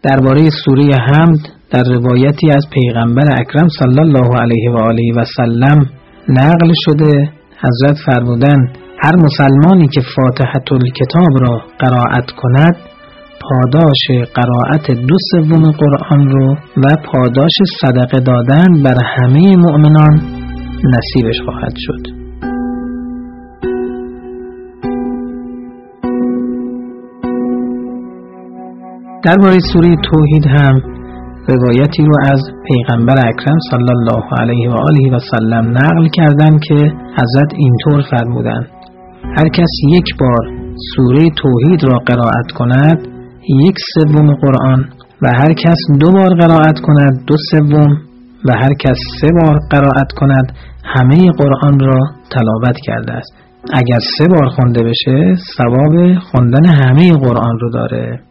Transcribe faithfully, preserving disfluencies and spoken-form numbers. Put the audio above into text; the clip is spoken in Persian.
درباره سوره حمد در روایتی از پیغمبر اکرم صلی الله علیه و آله و سلم نقل شده، حضرت فرمودند هر مسلمانی که فاتحه الکتاب را قرائت کند پاداش قرائت دو سوم قرآن رو و پاداش صدقه دادن بر همه مؤمنان نصیبش خواهد شد. درباره سوره توحید هم روایتی رو از پیغمبر اکرم صلی الله علیه و آله و سلم نقل کردن که حضرت اینطور فرمودند هر کس یک بار سوره توحید را قرائت کند یک سوم قرآن و هر کس دو بار قرائت کند دو سوم و هر کس سه بار قرائت کند همه قرآن را تلاوت کرده است. اگر سه بار خونده بشه ثواب خوندن همه قرآن رو داره.